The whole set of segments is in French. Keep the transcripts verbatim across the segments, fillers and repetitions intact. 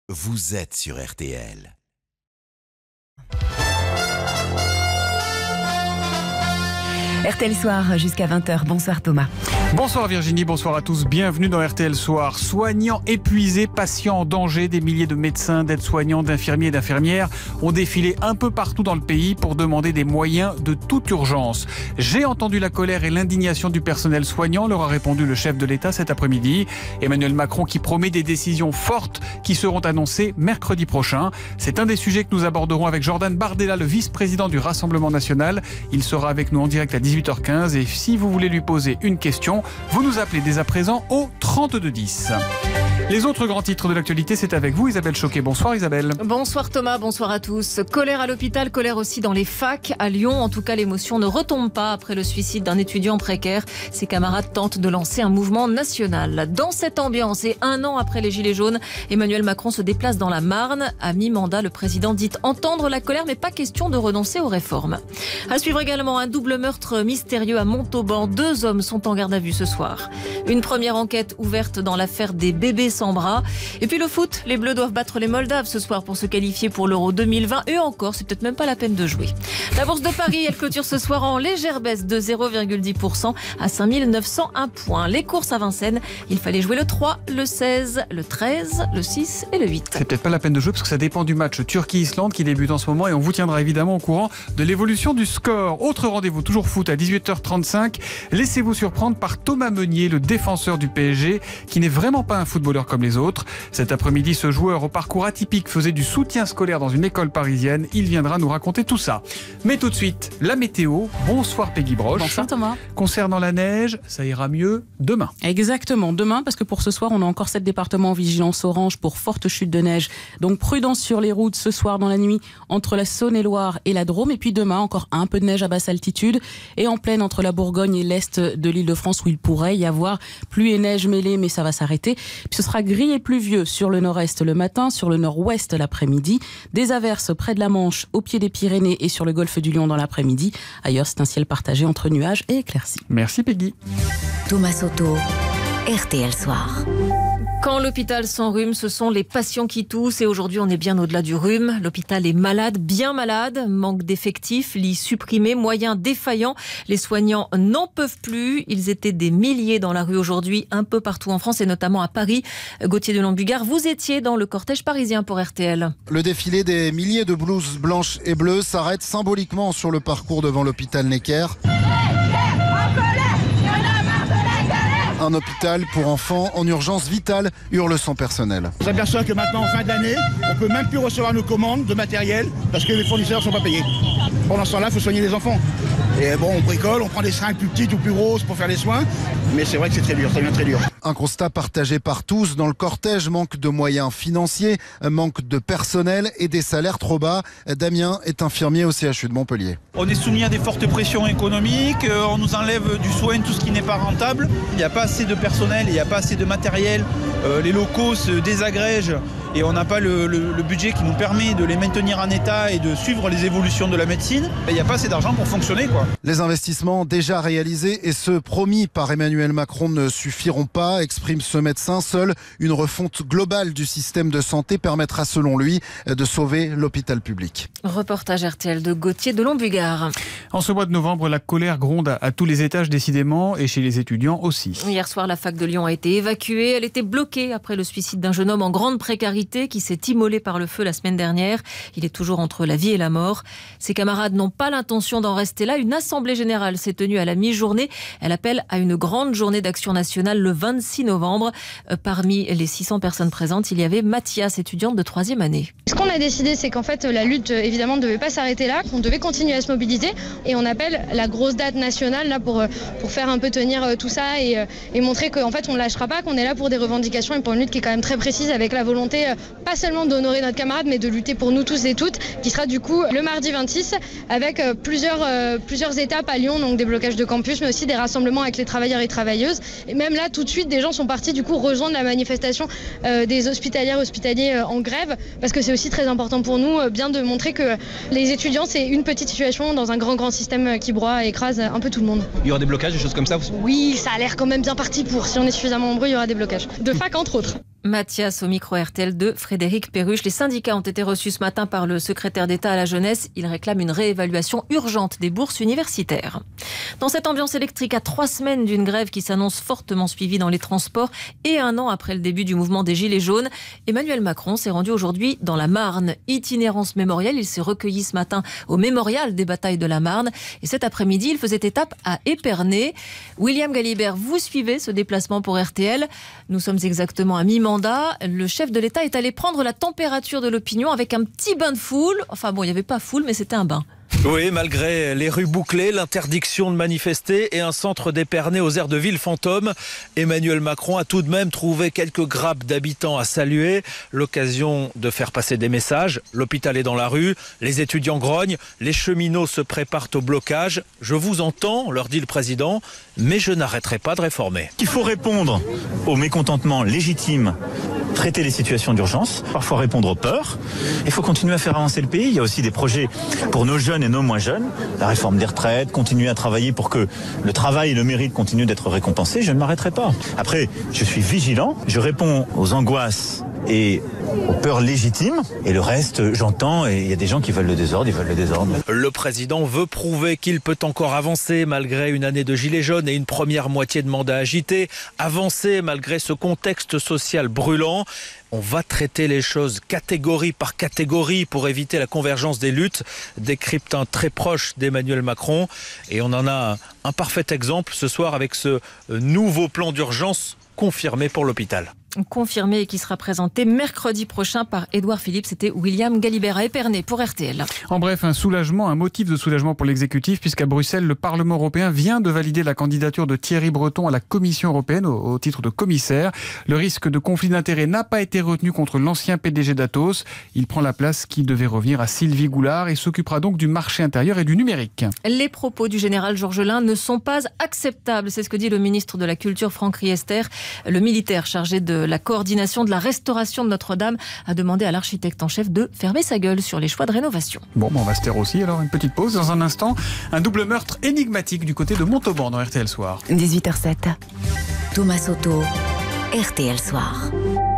vous êtes sur R T L. R T L Soir jusqu'à vingt heures. Bonsoir Thomas. Bonsoir Virginie, bonsoir à tous. Bienvenue dans R T L Soir. Soignants épuisés, patients en danger, des milliers de médecins, d'aides-soignants, d'infirmiers et d'infirmières ont défilé un peu partout dans le pays pour demander des moyens de toute urgence. J'ai entendu la colère et l'indignation du personnel soignant, leur a répondu le chef de l'État cet après-midi. Emmanuel Macron qui promet des décisions fortes qui seront annoncées mercredi prochain. C'est un des sujets que nous aborderons avec Jordan Bardella, le vice-président du Rassemblement National. Il sera avec nous en direct à dix-huit heures quinze et si vous voulez lui poser une question, vous nous appelez dès à présent au trente-deux dix. Les autres grands titres de l'actualité, c'est avec vous Isabelle Choquet. Bonsoir Isabelle. Bonsoir Thomas, bonsoir à tous. Colère à l'hôpital, colère aussi dans les facs. À Lyon, en tout cas, l'émotion ne retombe pas après le suicide d'un étudiant précaire. Ses camarades tentent de lancer un mouvement national. Dans cette ambiance et un an après les Gilets jaunes, Emmanuel Macron se déplace dans la Marne. À mi-mandat, le président dit entendre la colère, mais pas question de renoncer aux réformes. À suivre également un double meurtre mystérieux à Montauban. Deux hommes sont en garde à vue ce soir. Une première enquête ouverte dans l'affaire des bébés sans bras. Et puis le foot, les Bleus doivent battre les Moldaves ce soir pour se qualifier pour l'Euro deux mille vingt. Et encore, c'est peut-être même pas la peine de jouer. La Bourse de Paris, elle clôture ce soir en légère baisse de zéro virgule dix pour cent à cinq mille neuf cent un points. Les courses à Vincennes, il fallait jouer le trois, le seize, le treize, le six et le huit. C'est peut-être pas la peine de jouer parce que ça dépend du match Turquie-Islande qui débute en ce moment et on vous tiendra évidemment au courant de l'évolution du score. Autre rendez-vous, toujours foot à dix-huit heures trente-cinq. Laissez-vous surprendre par Thomas Meunier, le défenseur du P S G, qui n'est vraiment pas un footballeur comme les autres. Cet après-midi, ce joueur au parcours atypique faisait du soutien scolaire dans une école parisienne. Il viendra nous raconter tout ça. Mais tout de suite, la météo. Bonsoir Peggy Broche. Bonsoir Thomas. Concernant la neige, ça ira mieux demain. Exactement, demain, parce que pour ce soir, on a encore sept départements en vigilance orange pour forte chute de neige. Donc prudence sur les routes ce soir dans la nuit entre la Saône-et-Loire et la Drôme. Et puis demain, encore un peu de neige à basse altitude et en plaine entre la Bourgogne et l'Est de l'Île-de-France où il pourrait y avoir pluie et neige mêlée, mais ça va s'arrêter. Puis ce sera gris et pluvieux sur le nord-est le matin, sur le nord-ouest l'après-midi. Des averses près de la Manche, au pied des Pyrénées et sur le golfe du Lion dans l'après-midi. Ailleurs, c'est un ciel partagé entre nuages et éclaircies. Merci Peggy. Thomas Soto, R T L Soir. Quand l'hôpital s'enrhume, ce sont les patients qui toussent et aujourd'hui on est bien au-delà du rhume. L'hôpital est malade, bien malade, manque d'effectifs, lits supprimés, moyens défaillants. Les soignants n'en peuvent plus. Ils étaient des milliers dans la rue aujourd'hui, un peu partout en France et notamment à Paris. Gauthier de Lambugard, vous étiez dans le cortège parisien pour R T L. Le défilé des milliers de blouses blanches et bleues s'arrête symboliquement sur le parcours devant l'hôpital Necker. Un hôpital pour enfants en urgence vitale, hurle son personnel. On s'aperçoit que maintenant, en fin d'année, on ne peut même plus recevoir nos commandes de matériel parce que les fournisseurs ne sont pas payés. Pendant ce temps-là, il faut soigner les enfants. Et bon, on bricole, on prend des seringues plus petites ou plus grosses pour faire les soins, mais c'est vrai que c'est très dur, ça devient très dur. Un constat partagé par tous dans le cortège, manque de moyens financiers, manque de personnel et des salaires trop bas. Damien est infirmier au C H U de Montpellier. On est soumis à des fortes pressions économiques, on nous enlève du soin, tout ce qui n'est pas rentable. Il n'y a pas assez de personnel, il n'y a pas assez de matériel, euh, les locaux se désagrègent et on n'a pas le, le, le budget qui nous permet de les maintenir en état et de suivre les évolutions de la médecine. Il n'y a pas assez d'argent pour fonctionner, quoi. Les investissements déjà réalisés et ceux promis par Emmanuel Macron ne suffiront pas, exprime ce médecin. Seule une refonte globale du système de santé permettra selon lui de sauver l'hôpital public. Reportage R T L de Gauthier de Lambugard. En ce mois de novembre, la colère gronde à, à tous les étages décidément et chez les étudiants aussi. Hier soir, la fac de Lyon a été évacuée. Elle était bloquée après le suicide d'un jeune homme en grande précarité qui s'est immolé par le feu la semaine dernière. Il est toujours entre la vie et la mort. Ses camarades n'ont pas l'intention d'en rester là. Une assemblée générale s'est tenue à la mi-journée. Elle appelle à une grande journée d'action nationale le vingt-six novembre. Parmi les six cents personnes présentes, il y avait Mathias, étudiante de troisième année. Ce qu'on a décidé, c'est qu'en fait, la lutte, évidemment, ne devait pas s'arrêter là, qu'on devait continuer à se mobiliser. Et on appelle la grosse date nationale là, pour, pour faire un peu tenir tout ça et, et montrer qu'en fait, on ne lâchera pas, qu'on est là pour des revendications et pour une lutte qui est quand même très précise avec la volonté, pas seulement d'honorer notre camarade, mais de lutter pour nous tous et toutes, qui sera du coup le mardi vingt-six, avec plusieurs, euh, plusieurs étapes à Lyon, donc des blocages de campus, mais aussi des rassemblements avec les travailleurs et travailleuses. Et même là, tout de suite, des gens sont partis du coup rejoindre la manifestation euh, des hospitalières et hospitaliers euh, en grève, parce que c'est aussi très important pour nous, euh, bien de montrer que les étudiants, c'est une petite situation dans un grand, grand système qui broie et écrase un peu tout le monde. Il y aura des blocages, des choses comme ça? Oui, ça a l'air quand même bien parti pour. Si on est suffisamment nombreux, il y aura des blocages. De fac, entre autres. Mathias au micro R T L de Frédéric Perruche. Les syndicats ont été reçus ce matin par le secrétaire d'État à la jeunesse. Ils réclament une réévaluation urgente des bourses universitaires. Dans cette ambiance électrique, à trois semaines d'une grève qui s'annonce fortement suivie dans les transports et un an après le début du mouvement des Gilets jaunes, Emmanuel Macron s'est rendu aujourd'hui dans la Marne. Itinérance mémorielle, il s'est recueilli ce matin au mémorial des batailles de la Marne. Et cet après-midi, il faisait étape à Épernay. William Galibert, vous suivez ce déplacement pour R T L. Nous sommes exactement à mi-mandat. Le chef de l'État est allé prendre la température de l'opinion avec un petit bain de foule. Enfin bon, il n'y avait pas foule, mais c'était un bain. Oui, malgré les rues bouclées, l'interdiction de manifester et un centre d'Épernay aux aires de ville fantôme, Emmanuel Macron a tout de même trouvé quelques grappes d'habitants à saluer. L'occasion de faire passer des messages. L'hôpital est dans la rue, les étudiants grognent, les cheminots se préparent au blocage. Je vous entends, leur dit le président, mais je n'arrêterai pas de réformer. Il faut répondre aux mécontentements légitimes, traiter les situations d'urgence, parfois répondre aux peurs. Il faut continuer à faire avancer le pays. Il y a aussi des projets pour nos jeunes et nos moins jeunes. La réforme des retraites, continuer à travailler pour que le travail et le mérite continuent d'être récompensés. Je ne m'arrêterai pas. Après, je suis vigilant. Je réponds aux angoisses et aux peurs légitimes. Et le reste, j'entends. Et il y a des gens qui veulent le désordre, ils veulent le désordre. Le président veut prouver qu'il peut encore avancer malgré une année de gilets jaunes et une première moitié de mandat agité. Avancer malgré ce contexte social brûlant. On va traiter les choses catégorie par catégorie pour éviter la convergence des luttes, décrypte un très proche d'Emmanuel Macron. Et on en a un, un parfait exemple ce soir avec ce nouveau plan d'urgence confirmé pour l'hôpital. Confirmé et qui sera présenté mercredi prochain par Édouard Philippe. C'était William Galibert à Épernay pour R T L. En bref, un soulagement, un motif de soulagement pour l'exécutif, puisqu'à Bruxelles, le Parlement européen vient de valider la candidature de Thierry Breton à la Commission européenne au, au titre de commissaire. Le risque de conflit d'intérêts n'a pas été retenu contre l'ancien P D G d'Atos. Il prend la place qui devait revenir à Sylvie Goulard et s'occupera donc du marché intérieur et du numérique. Les propos du général Georges Lain ne sont pas acceptables. C'est ce que dit le ministre de la Culture, Franck Riester. Le militaire chargé de la coordination de la restauration de Notre-Dame a demandé à l'architecte en chef de fermer sa gueule sur les choix de rénovation. Bon, on va se taire aussi. Alors, une petite pause. Dans un instant, un double meurtre énigmatique du côté de Montauban dans R T L Soir. dix-huit heures sept. Thomas Soto, R T L Soir.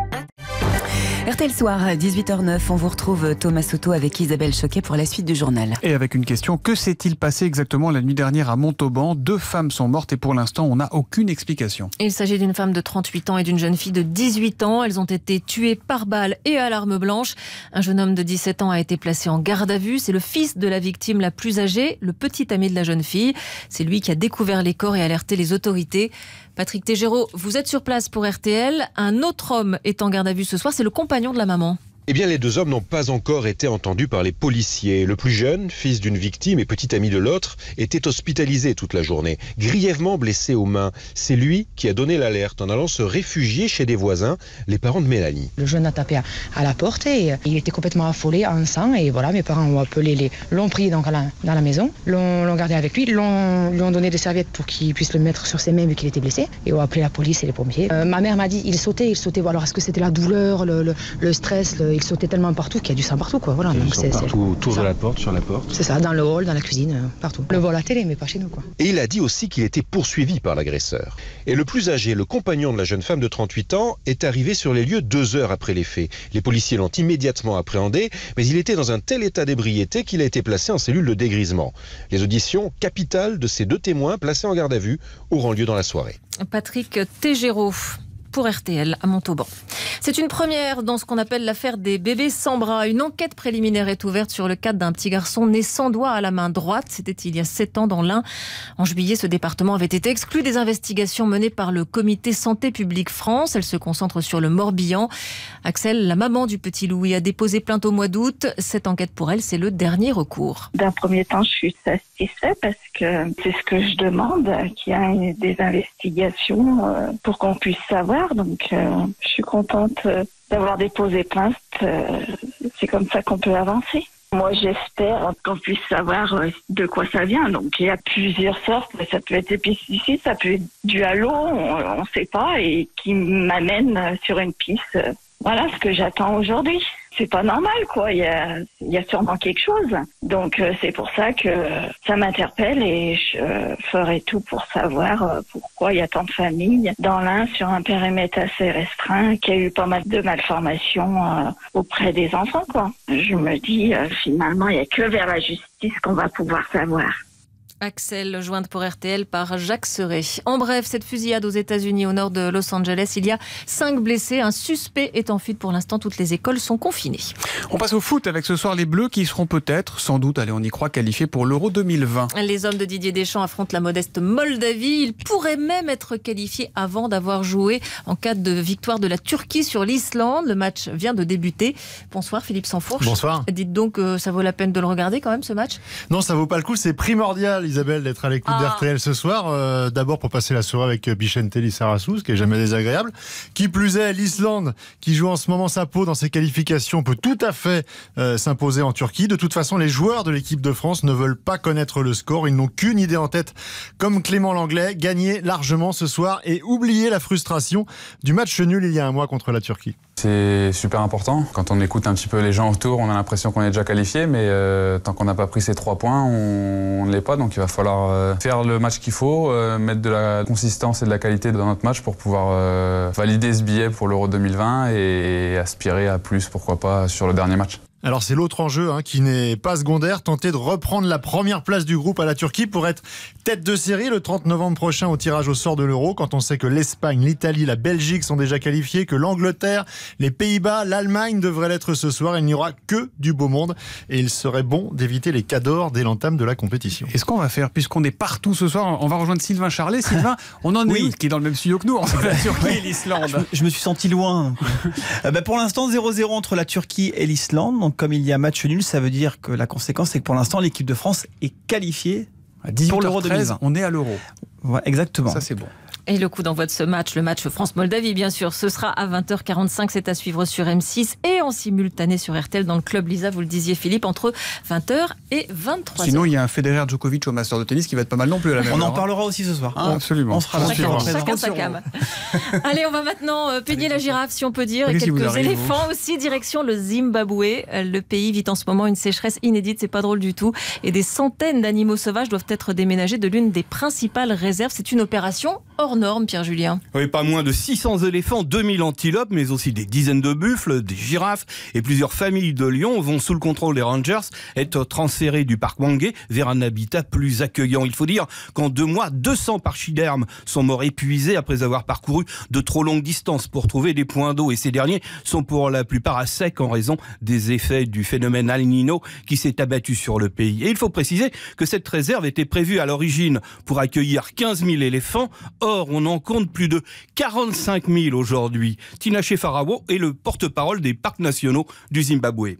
R T L Soir, dix-huit heures neuf, on vous retrouve Thomas Soto avec Isabelle Choquet pour la suite du journal. Et avec une question, que s'est-il passé exactement la nuit dernière à Montauban? Deux femmes sont mortes et pour l'instant, on n'a aucune explication. Il s'agit d'une femme de trente-huit ans et d'une jeune fille de dix-huit ans. Elles ont été tuées par balle et à l'arme blanche. Un jeune homme de dix-sept ans a été placé en garde à vue. C'est le fils de la victime la plus âgée, le petit ami de la jeune fille. C'est lui qui a découvert les corps et alerté les autorités. Patrick Tégéraud, vous êtes sur place pour R T L. Un autre homme est en garde à vue ce soir, c'est le compagnon de la maman. Eh bien, les deux hommes n'ont pas encore été entendus par les policiers. Le plus jeune, fils d'une victime et petit ami de l'autre, était hospitalisé toute la journée, grièvement blessé aux mains. C'est lui qui a donné l'alerte en allant se réfugier chez des voisins, les parents de Mélanie. Le jeune a tapé à la porte et il était complètement affolé, en sang. Et voilà, mes parents ont appelé, les, l'ont pris donc à la, dans la maison, l'ont, l'ont gardé avec lui, l'ont, lui ont donné des serviettes pour qu'il puisse le mettre sur ses mains vu qu'il était blessé. Et ont appelé la police et les pompiers. Euh, ma mère m'a dit, il sautait, il sautait. Alors, est-ce que c'était la douleur, le, le, le stress, le, il sautait tellement partout qu'il y a du sang partout, quoi. Voilà. Donc c'est partout, autour de la porte, sur la porte. C'est ça, dans le hall, dans la cuisine, partout. Le voit à la télé, mais pas chez nous, quoi. Et il a dit aussi qu'il était poursuivi par l'agresseur. Et le plus âgé, le compagnon de la jeune femme de trente-huit ans, est arrivé sur les lieux deux heures après les faits. Les policiers l'ont immédiatement appréhendé, mais il était dans un tel état d'ébriété qu'il a été placé en cellule de dégrisement. Les auditions capitales de ces deux témoins placés en garde à vue auront lieu dans la soirée. Patrick Tégéraud pour R T L à Montauban. C'est une première dans ce qu'on appelle l'affaire des bébés sans bras. Une enquête préliminaire est ouverte sur le cas d'un petit garçon né sans doigt à la main droite. C'était il y a sept ans dans l'Ain. En juillet, ce département avait été exclu des investigations menées par le comité Santé publique France. Elle se concentre sur le Morbihan. Axel, la maman du petit Louis, a déposé plainte au mois d'août. Cette enquête pour elle, c'est le dernier recours. D'un premier temps, je suis satisfaite parce que c'est ce que je demande, qu'il y ait des investigations pour qu'on puisse savoir. Donc, euh, je suis contente d'avoir déposé plainte. Euh, c'est comme ça qu'on peut avancer. Moi, j'espère qu'on puisse savoir de quoi ça vient. Donc, il y a plusieurs sortes. Ça peut être des pesticides, ça peut être dû à l'eau, on ne sait pas, et qui m'amène sur une piste Voilà ce que j'attends aujourd'hui. C'est pas normal, quoi. Il y a, il y a sûrement quelque chose. Donc euh, c'est pour ça que ça m'interpelle et je euh, ferai tout pour savoir euh, pourquoi il y a tant de familles dans l'Ain sur un périmètre assez restreint, qu'il y a eu pas mal de malformations euh, auprès des enfants, quoi. Je me dis euh, finalement il y a que vers la justice qu'on va pouvoir savoir. Axel, jointe pour R T L par Jacques Serret. En bref, cette fusillade aux États-Unis au nord de Los Angeles, il y a cinq blessés. Un suspect est en fuite pour l'instant. Toutes les écoles sont confinées. On passe au foot avec ce soir les Bleus qui seront peut-être, sans doute, allez on y croit, qualifiés pour l'Euro deux mille vingt. Les hommes de Didier Deschamps affrontent la modeste Moldavie. Ils pourraient même être qualifiés avant d'avoir joué en cas de victoire de la Turquie sur l'Islande. Le match vient de débuter. Bonsoir Philippe Sansfourche. Bonsoir. Dites donc que ça vaut la peine de le regarder quand même ce match ? Non, ça vaut pas le coup, c'est primordial Isabelle d'être à l'écoute Ah. d'R T L ce soir. Euh, D'abord pour passer la soirée avec Bichente Lissarassou, ce qui est jamais désagréable. Qui plus est, l'Islande, qui joue en ce moment sa peau dans ses qualifications, peut tout à fait euh, s'imposer en Turquie. De toute façon, les joueurs de l'équipe de France ne veulent pas connaître le score. Ils n'ont qu'une idée en tête, comme Clément Langlais, gagner largement ce soir et oublier la frustration du match nul il y a un mois contre la Turquie. C'est super important. Quand on écoute un petit peu les gens autour, on a l'impression qu'on est déjà qualifié, mais euh, tant qu'on n'a pas pris ces trois points, on ne l'est pas. Donc il va falloir euh, faire le match qu'il faut, euh, mettre de la consistance et de la qualité dans notre match pour pouvoir euh, valider ce billet pour l'Euro deux mille vingt et, et aspirer à plus, pourquoi pas, sur le dernier match. Alors c'est l'autre enjeu hein, qui n'est pas secondaire, tenter de reprendre la première place du groupe à la Turquie pour être tête de série le trente novembre prochain au tirage au sort de l'Euro, quand on sait que l'Espagne, l'Italie, la Belgique sont déjà qualifiés, que l'Angleterre, les Pays-Bas, l'Allemagne devraient l'être ce soir. Il n'y aura que du beau monde et il serait bon d'éviter les cadors dès l'entame de la compétition. Et ce qu'on va faire, puisqu'on est partout ce soir, on va rejoindre Sylvain Charlet. Sylvain, on en est Oui. où, qui est dans le même studio que nous, entre la Turquie et l'Islande. Je, je me suis senti loin. euh, bah pour l'instant, zéro zéro entre la Turquie et l'Islande. Donc, comme il y a match nul, ça veut dire que la conséquence, c'est que pour l'instant, l'équipe de France est qualifiée pour l'Euro deux mille vingt. On est à l'Euro. Ouais, exactement. Ça, c'est bon. Et le coup d'envoi de ce match, le match France-Moldavie, bien sûr, ce sera à vingt heures quarante-cinq. C'est à suivre sur M six et en simultané sur R T L dans le Club Lisa, vous le disiez Philippe, entre vingt heures et vingt-trois heures. Sinon, il y a un Federer Djokovic au Master de tennis qui va être pas mal non plus à la même On heure. en parlera aussi ce soir. Ah, absolument. On sera là. Chacun, chacun sa cam. Allez, on va maintenant euh, peigner la girafe, si on peut dire, et Qu'est-ce qui vous quelques arrive, éléphants aussi, direction le Zimbabwe. Euh, Le pays vit en ce moment une sécheresse inédite, c'est pas drôle du tout. Et des centaines d'animaux sauvages doivent être déménagés de l'une des principales réserves. C'est une opération hors norme, Pierre-Julien. Oui, pas moins de six cents éléphants, deux mille antilopes, mais aussi des dizaines de buffles, des girafes et plusieurs familles de lions vont, sous le contrôle des rangers, être transférés du parc Wangé vers un habitat plus accueillant. Il faut dire qu'en deux mois, deux cents pachydermes sont morts épuisés après avoir parcouru de trop longues distances pour trouver des points d'eau. Et ces derniers sont pour la plupart à sec en raison des effets du phénomène El Niño qui s'est abattu sur le pays. Et il faut préciser que cette réserve était prévue à l'origine pour accueillir quinze mille éléphants. Or, on en compte plus de quarante-cinq mille aujourd'hui. Tinashe Farawo est le porte-parole des parcs nationaux du Zimbabwe.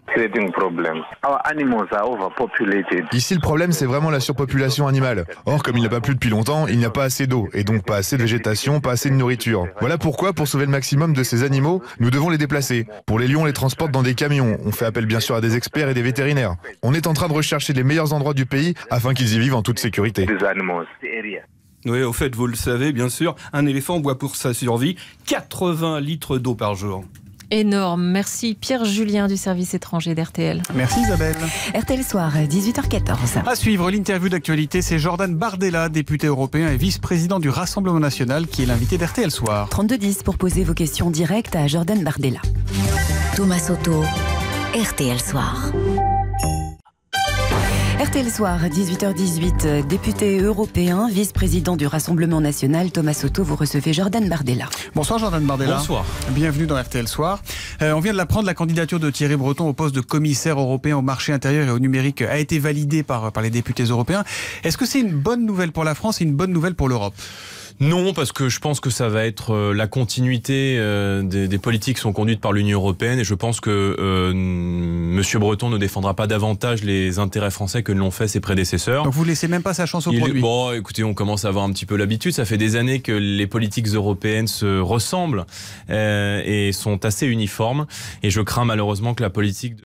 Ici, le problème, c'est vraiment la surpopulation animale. Or, comme il n'y a pas plu depuis longtemps, il n'y a pas assez d'eau, et donc pas assez de végétation, pas assez de nourriture. Voilà pourquoi, pour sauver le maximum de ces animaux, nous devons les déplacer. Pour les lions, on les transporte dans des camions. On fait appel bien sûr à des experts et des vétérinaires. On est en train de rechercher les meilleurs endroits du pays afin qu'ils y vivent en toute sécurité. Oui, au fait, vous le savez, bien sûr, un éléphant boit pour sa survie quatre-vingts litres d'eau par jour. Énorme. Merci Pierre-Julien du service étranger d'R T L. Merci Isabelle. R T L Soir, dix-huit heures quatorze. À suivre l'interview d'actualité, c'est Jordan Bardella, député européen et vice-président du Rassemblement National, qui est l'invité d'R T L Soir. trente-deux dix pour poser vos questions directes à Jordan Bardella. Thomas Soto, R T L Soir. R T L Soir, dix-huit heures dix-huit, député européen, vice-président du Rassemblement National, Thomas Soto, vous recevez Jordan Bardella. Bonsoir Jordan Bardella. Bonsoir. Bienvenue dans R T L Soir. Euh, on vient de l'apprendre, la candidature de Thierry Breton au poste de commissaire européen au marché intérieur et au numérique a été validée par, par les députés européens. Est-ce que c'est une bonne nouvelle pour la France et une bonne nouvelle pour l'Europe ? Non, parce que je pense que ça va être euh, la continuité euh, des, des politiques qui sont conduites par l'Union européenne et je pense que euh, Monsieur Breton ne défendra pas davantage les intérêts français que ne l'ont fait ses prédécesseurs. Donc vous laissez même pas sa chance au Il, produit. Bon, écoutez, on commence à avoir un petit peu l'habitude. Ça fait des années que les politiques européennes se ressemblent euh, et sont assez uniformes. Et je crains malheureusement que la politique de